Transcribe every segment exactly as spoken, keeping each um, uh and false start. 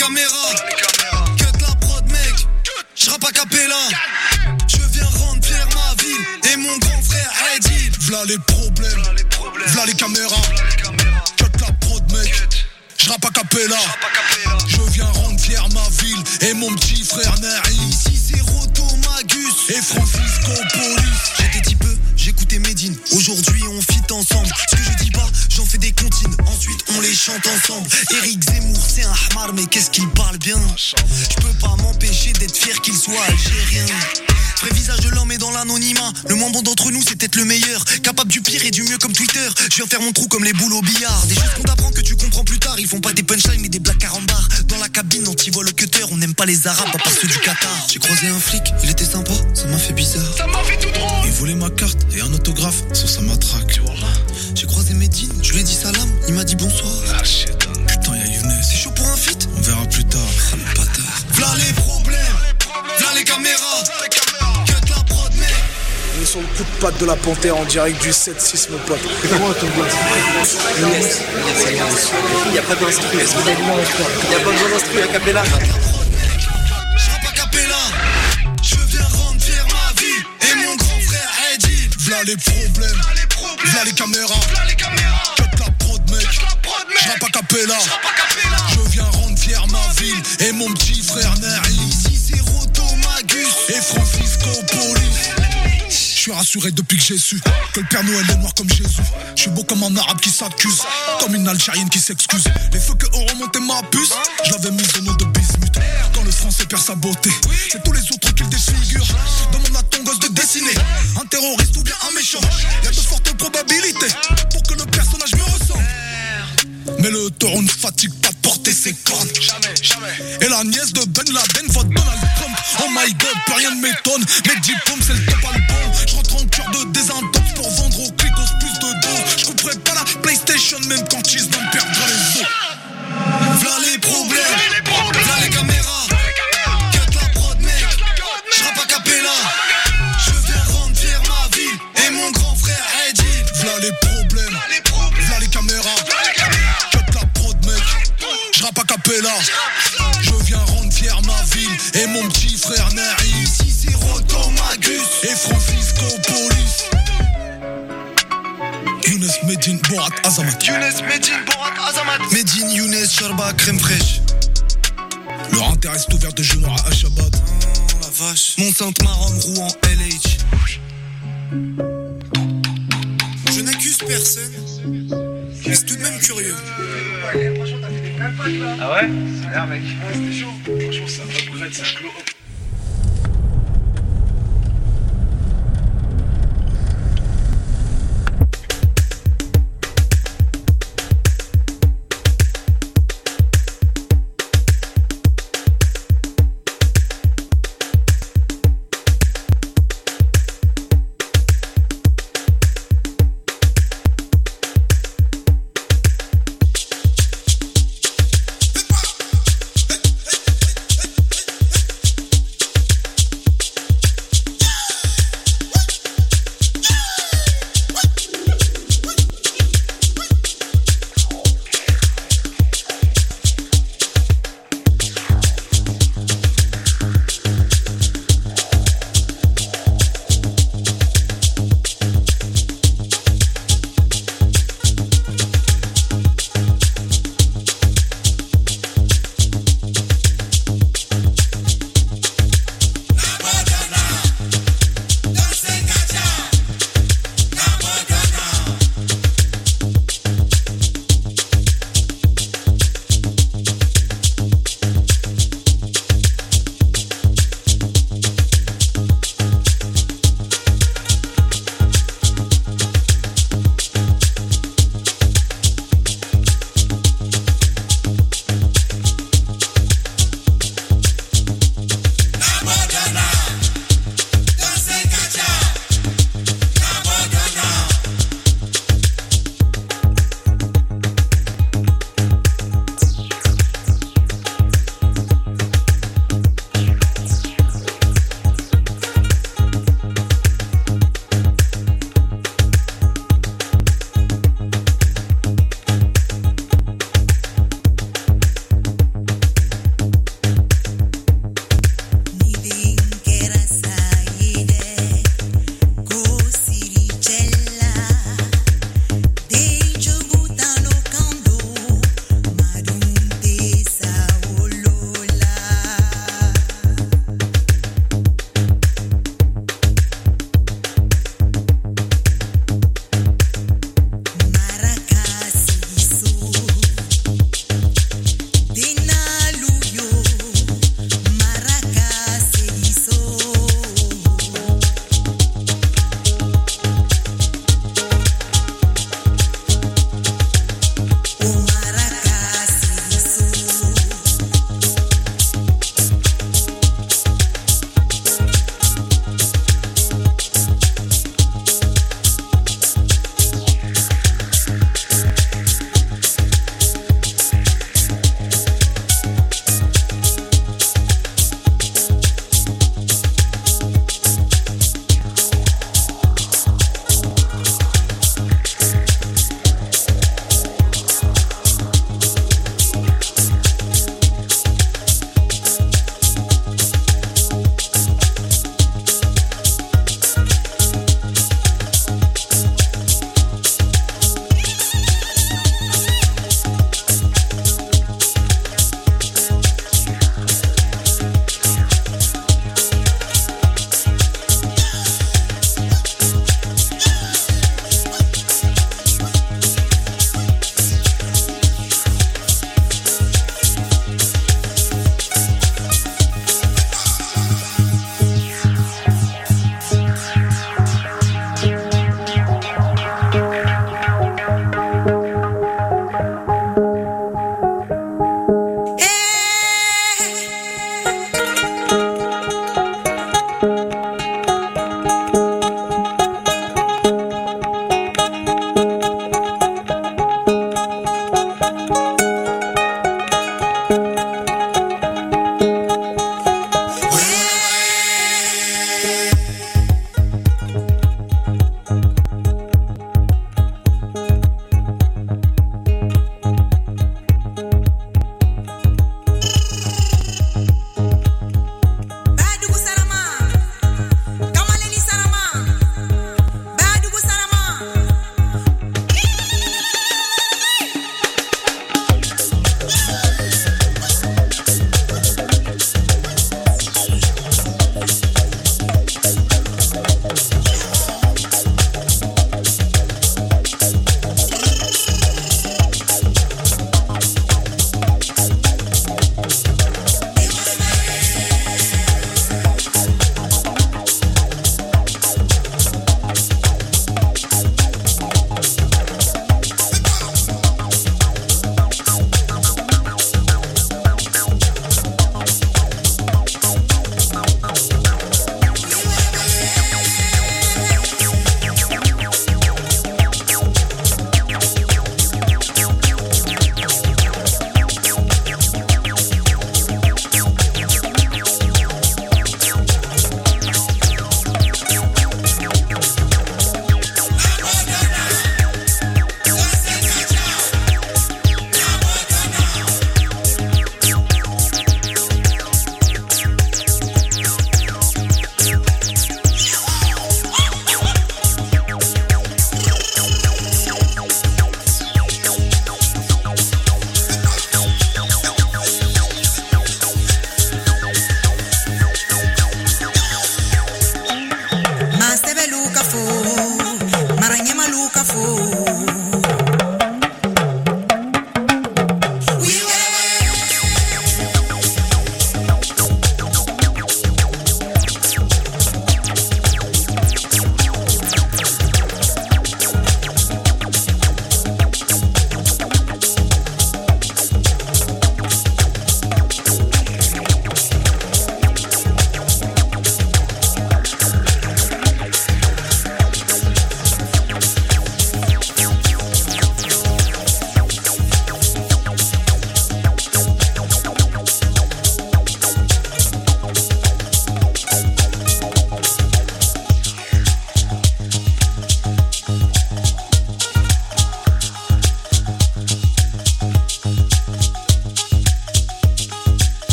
caméras. Cut la prod, mec. J'rappe a cappella. Je viens rendre fier ma ville et mon grand frère Eddie. V'là les problèmes, v'là les caméras. Cut la prod, mec. J'rappe a cappella. Je viens rendre fier ma ville et mon petit frère Nari. Ici c'est Roto Magus et Francisco Police. J'étais petit peu, j'écoutais Medine. Aujourd'hui on fit ensemble. Ce que je dis pas, j'en fais des comptines. Ensuite on les chante ensemble. Eric Zemmour c'est un hamar, mais qu'est-ce qu'il parle bien. Je peux pas m'empêcher d'être fier qu'il soit algérien. Vrai visage de l'homme est dans l'anonymat. Le moins bon d'entre nous c'est peut-être le meilleur. Capable du pire et du mieux comme Twitter. Je viens faire mon trou comme les boules au billard. Des choses qu'on t'apprend que tu comprends plus tard. Ils font pas des punchlines mais des blagues carambar. Dans la cabine anti-vol au cutter. On n'aime pas les arabes à part ceux du Qatar. J'ai croisé un flic, il était sympa. Ça m'a fait bizarre. Ça m'a fait tout drôle. Il volait ma carte et un autographe sur sa matraque. J'ai croisé Medine, je lui ai dit salam. Il m'a dit bonsoir. Ah shit. Putain y'a Younes. C'est chaud pour un feat. On verra plus tard. Ah le bâtard. V'là les problèmes, v'là les caméras. On est sur le coup de patte de la Panthère en direct du sept six mon pote. Comment ton gars Yes, il n'y a pas d'instru. Il n'y a pas besoin d'instru à Capella. J'rappe à Capella. Je viens rendre fier ma vie et mon grand frère Eddie. V'là les problèmes, v'là les caméras. Cut la prod mec. J'rappe à Capella. Je viens rendre fier ma ville et mon petit frère Nari. Ici c'est Roto Magus et Francisco Police. Je suis rassuré depuis que j'ai su que le Père Noël est noir comme Jésus. Je suis beau comme un arabe qui s'accuse, comme une algérienne qui s'excuse. Les feux que ont remonté ma puce, je l'avais mise au nom de bismuth. Quand le français perd sa beauté, c'est tous les autres qui le défigurent. Demande à ton gosse de dessiner un terroriste ou bien un méchant. Y'a de fortes probabilités pour que le personnage me ressemble. Mais le taureau ne fatigue pas de porter ses cornes. Jamais, jamais. Et la nièce de Ben Laden vote Donald Trump. Oh my god, plus rien ne m'étonne. Mes diplômes c'est le top album. Je rentre en cœur de désintox pour vendre aux clicos plus de doses. Je couperai pas la PlayStation même quand Cheese me perdra les os. V'là les problèmes, v'là les caméras. Cut la prod mec, j'rappe à Capella. Je viens rendre fier ma ville et mon grand frère Eddie. V'là les problèmes, v'là les caméras. Cut la prod mec, j'rappe à Capella. Je viens rendre fier ma ville et mon petit frère Nari. Ici c'est Roto Magus et Francisco Police. Younes, Medine, Borat, Azamat. Younes, Medine, Borat, Azamat. Medine, Younes, Sharba, crème fraîche. Leur intérêt est ouvert de Jura à Shabbat. Oh la vache. Mont-Sainte-Maron, Rouen, L H. Je n'accuse personne, mais c'est tout de même curieux. Ah ouais? Ça a l'air mec. Ouais c'était chaud. Franchement ça upgrade, ça clôt.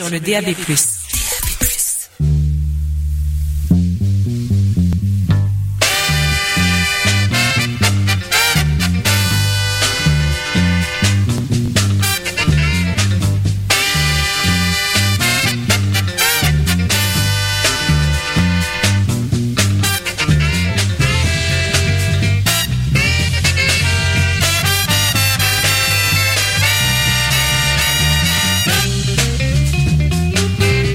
sur le D A B plus. Thank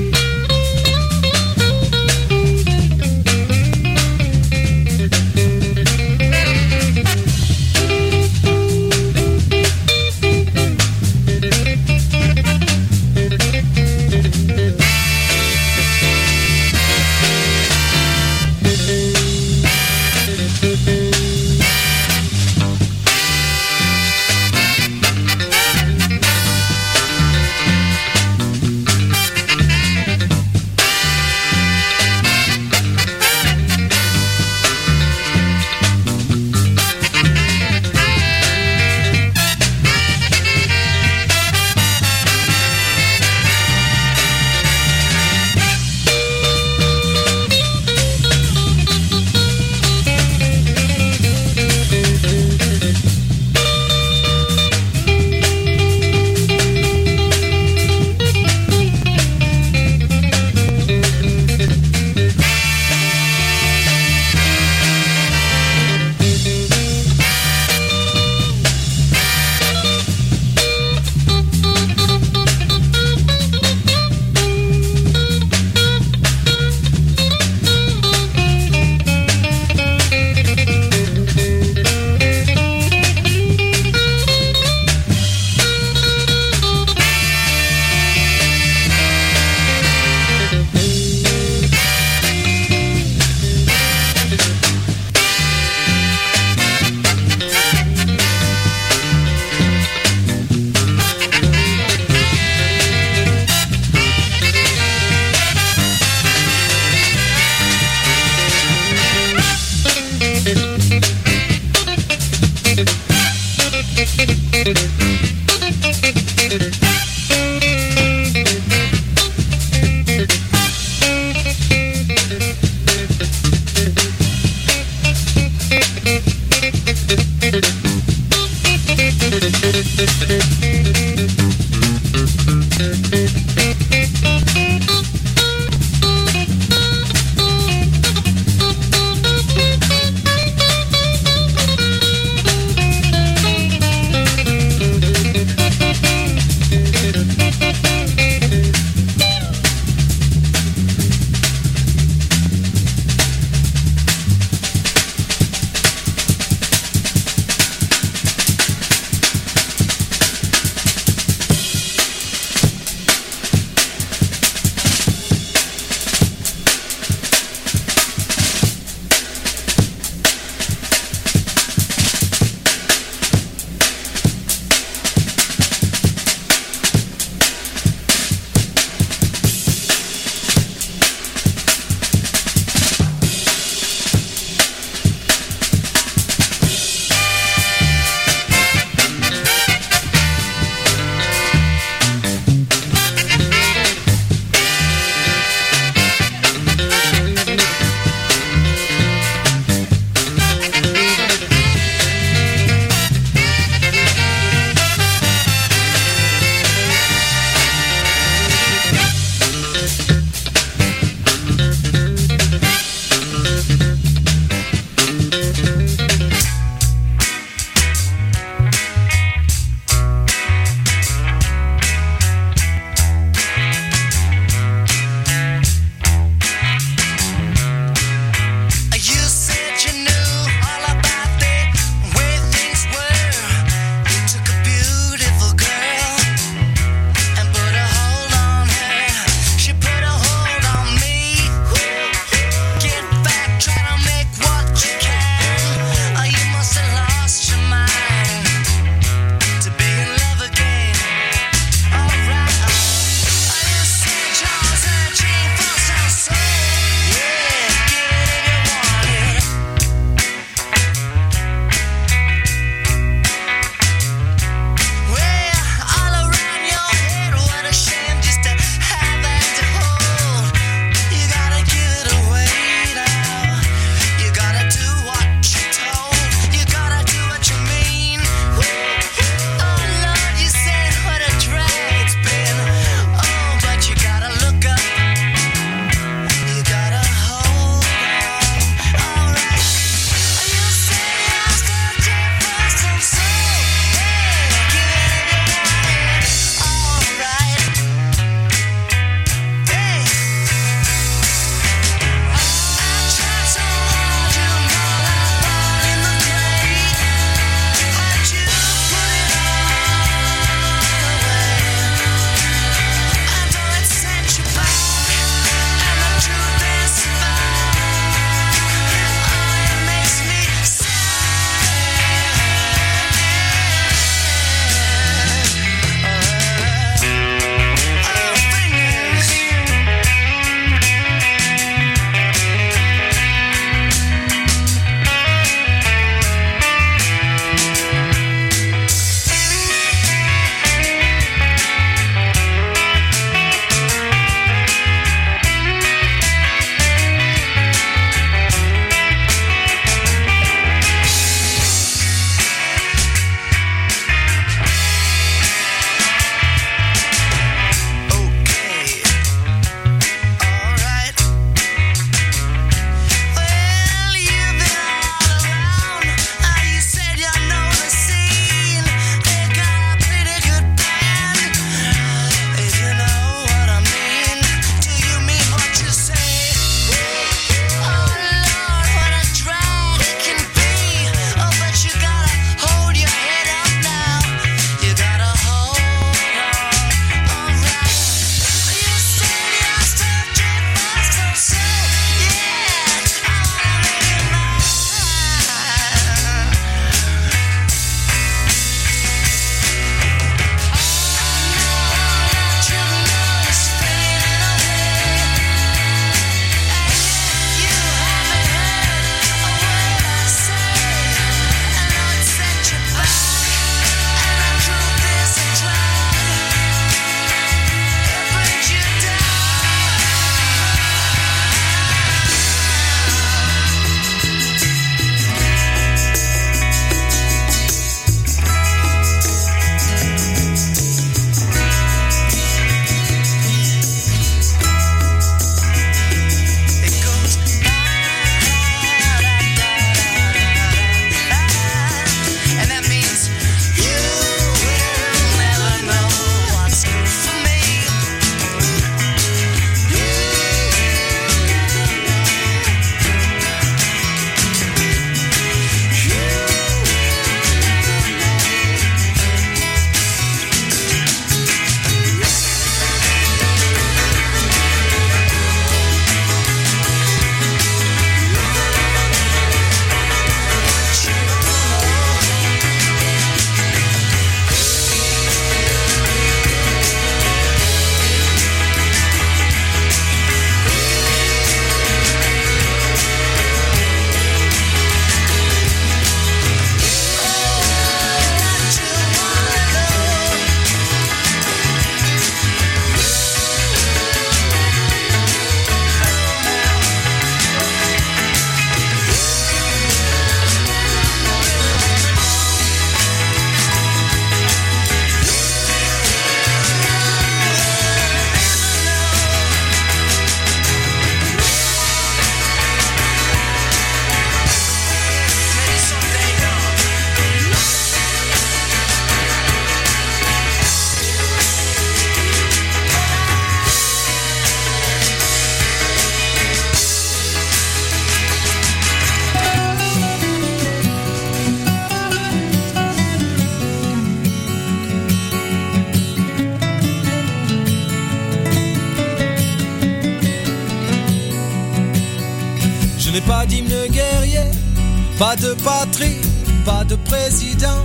pas d'hymne guerrier, pas de patrie, pas de président.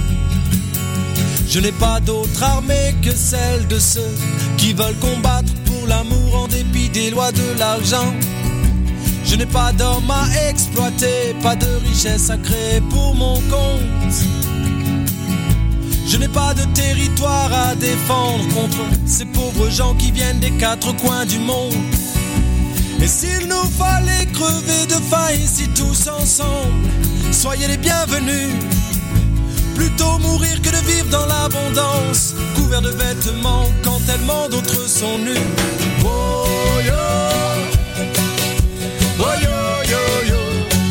Je n'ai pas d'autre armée que celle de ceux qui veulent combattre pour l'amour en dépit des lois de l'argent. Je n'ai pas d'homme à exploiter, pas de richesse à créer pour mon compte. Je n'ai pas de territoire à défendre contre ces pauvres gens qui viennent des quatre coins du monde. Et s'il nous fallait crever de faim ici tous ensemble, soyez les bienvenus. Plutôt mourir que de vivre dans l'abondance, couvert de vêtements quand tellement d'autres sont nus. Oh yo, oh yo yo yo.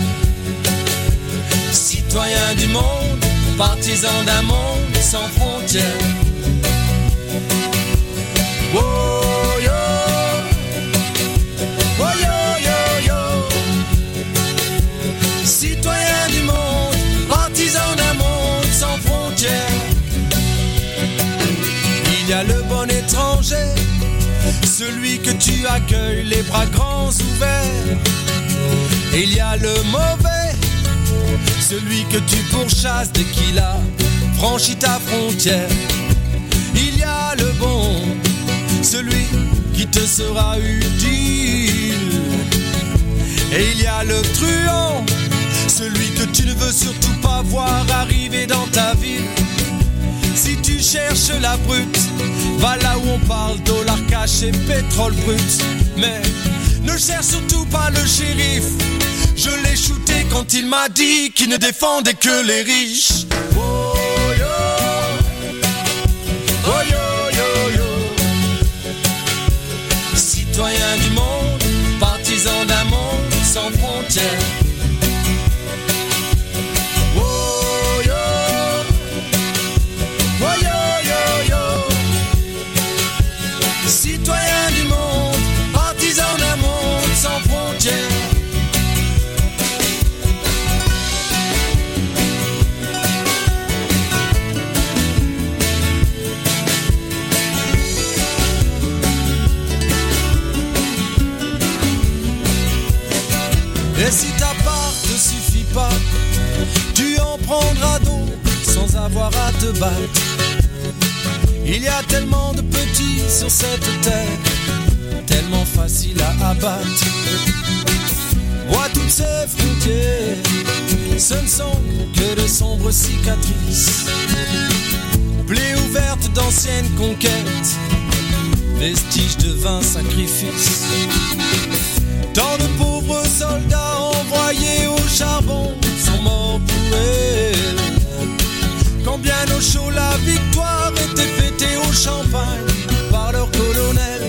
Citoyens du monde, partisans d'un monde sans frontières. Oh yo, oh yo yo yo. Citoyens du monde, partisans d'un monde sans frontières. Il y a le bon étranger, celui que tu accueilles les bras grands ouverts. Et il y a le mauvais, celui que tu pourchasses dès qu'il a franchi ta frontière. Il y a le bon, celui qui te sera utile. Et il y a le truand, celui que tu ne veux surtout pas voir arriver dans ta ville. Si tu cherches la brute, va là où on parle dollar cash et pétrole brut. Mais ne cherche surtout pas le shérif, je l'ai shooté quand il m'a dit qu'il ne défendait que les riches. Oh yo, oh yo yo yo. Citoyens du monde, partisans d'un monde sans frontières. Citoyens du monde, partisans d'un monde sans frontières. Et si ta part te suffit pas, tu en prendras d'autres sans avoir à te battre. Il y a tellement de petits sur cette terre, tellement facile à abattre. Vois toutes ces frontières, ce ne sont que de sombres cicatrices, plaies ouvertes d'anciennes conquêtes, vestiges de vains sacrifices. Tant de pauvres soldats envoyés au charbon sont morts pour elle. Quand bien au chaud la victoire était fêtée au champagne par leur colonel.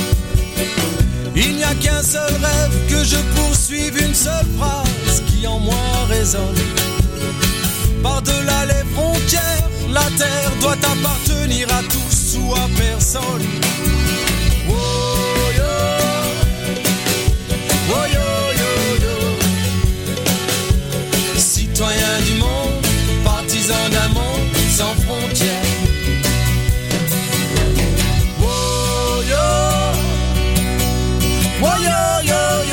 Il n'y a qu'un seul rêve, que je poursuive une seule phrase qui en moi résonne. Par-delà les frontières, la terre doit appartenir à tous ou à personne. Oh yo, oh yo yo yo. Citoyens du monde, partisans d'un monde sans frontières. Oh yo, oh yo yo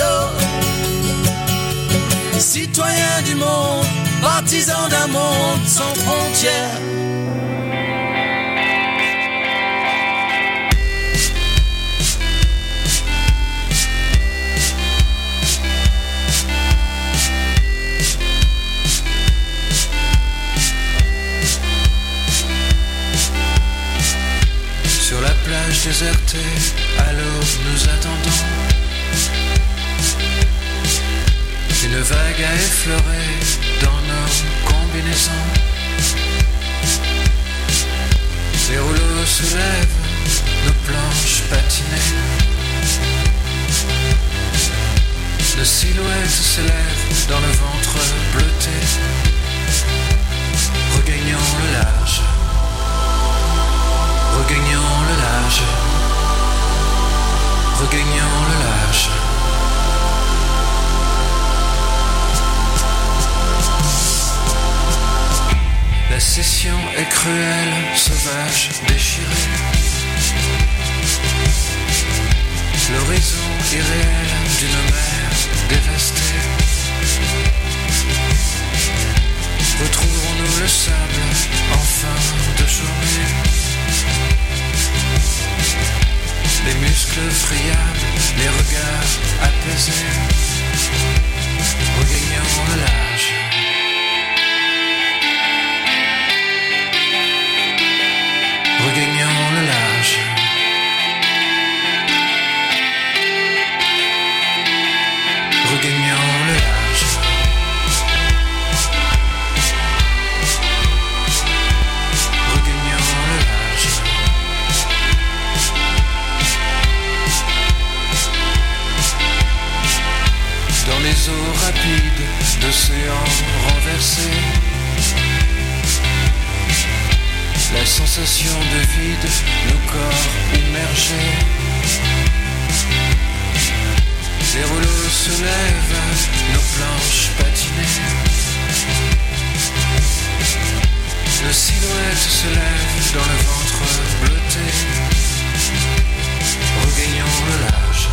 yo. Citoyens du monde, partisans d'un monde sans frontières. Sur la plage désertée, à l'aube nous attendons. Une vague a effleuré dans nos combinaisons. Les rouleaux soulèvent nos planches patinées. Nos silhouettes s'élèvent dans le ventre bleuté. Regagnons le large. Regagnons le large. Regagnons le large. La session est cruelle, sauvage, déchirée. L'horizon irréel d'une mer dévasté. Retrouverons-nous le sable en fin de journée? Les muscles friables, les regards apaisés, regagnant le large. Regagnant le large. Regagnant le large. Regagnant le large. Dans les eaux rapides d'océans renversés, la sensation de vide, nos corps immergés. Les rouleaux se lèvent, nos planches patinées. Nos silhouettes se lèvent dans le ventre bleuté. Regagnons le large.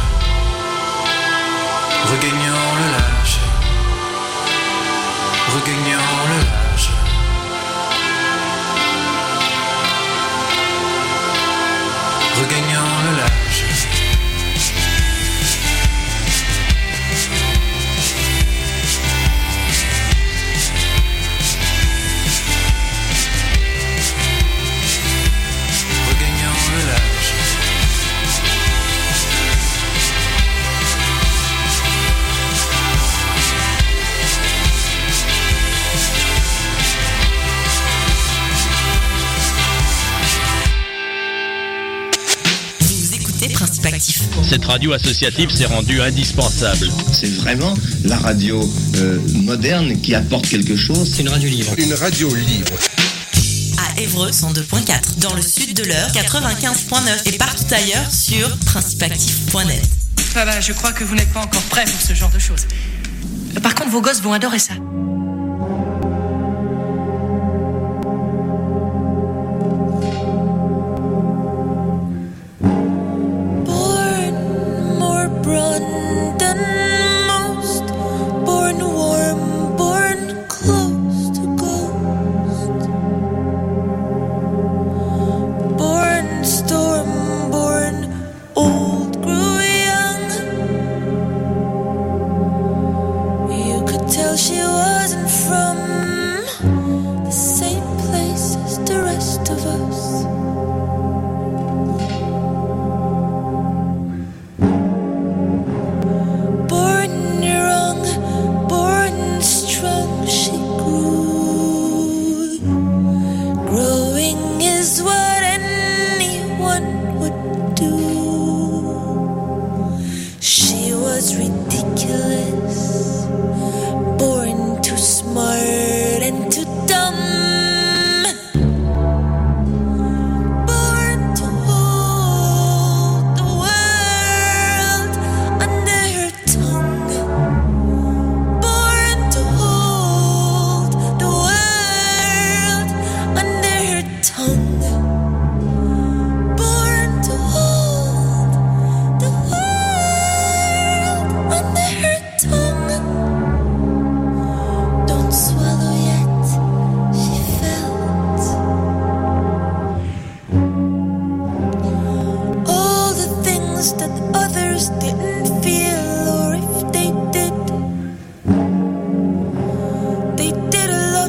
Regagnons le large. Regagnons le large. Regagnons le large. Regagnons le large. Principe Actif. Cette radio associative s'est rendue indispensable. C'est vraiment la radio euh, moderne qui apporte quelque chose. C'est une radio libre. Une radio libre. À Évreux, cent deux virgule quatre. Dans le sud de l'Eure, quatre-vingt-quinze virgule neuf. Et partout ailleurs sur principe actif point net. Ah bah, je crois que vous n'êtes pas encore prêts pour ce genre de choses. Par contre, vos gosses vont adorer ça.